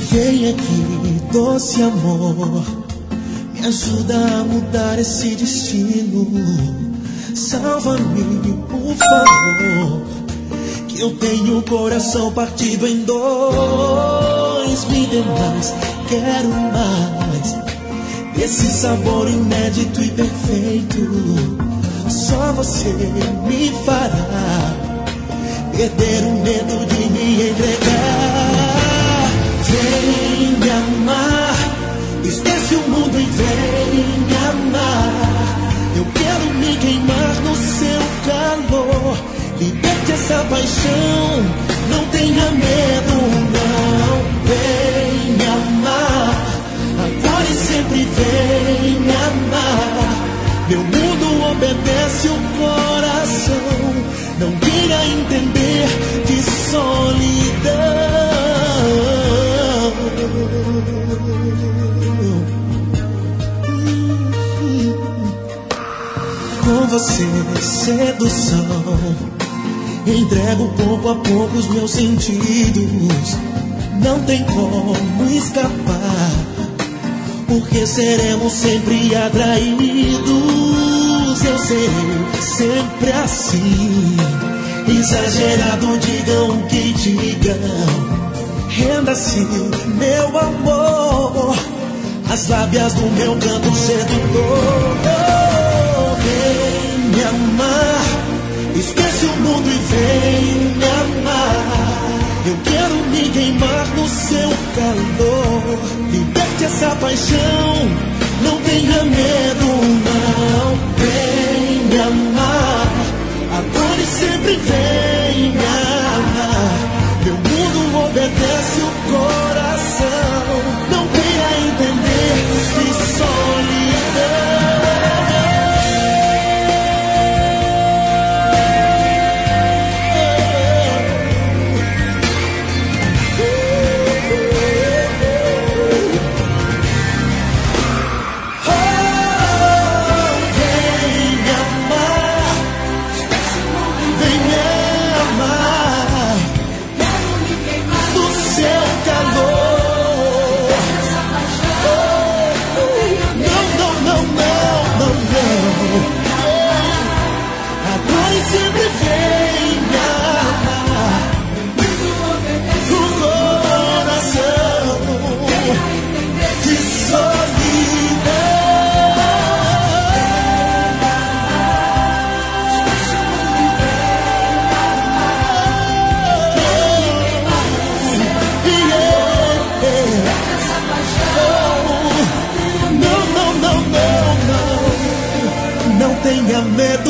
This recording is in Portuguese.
Vem aqui, doce amor, me ajuda a mudar esse destino. Salva-me, por favor, que eu tenho o coração partido em dois. Me dê mais, quero mais, esse sabor inédito e perfeito. Só você me fará perder o medo de me entregar. Vem me amar, esquece o mundo e vem me amar. Eu quero me queimar no seu calor. Liberte essa paixão, não tenha medo, não. Vem me amar, agora e sempre vem me amar. Meu mundo obedece o coração, não queira entender de solidão. Com você, sedução, entrego pouco a pouco os meus sentidos. Não tem como escapar, porque seremos sempre atraídos. Eu serei sempre assim, exagerado, digam o que digam. Renda-se, meu amor, as lábias do meu canto sedutor. Vem me amar, esquece o mundo e vem me amar. Eu quero me queimar no seu calor. Liberte essa paixão, não tenha medo, não. Vem me amar, agora e sempre vem me amar. Meu mundo obedece o coração, não queira entender de solidão. Tenha medo,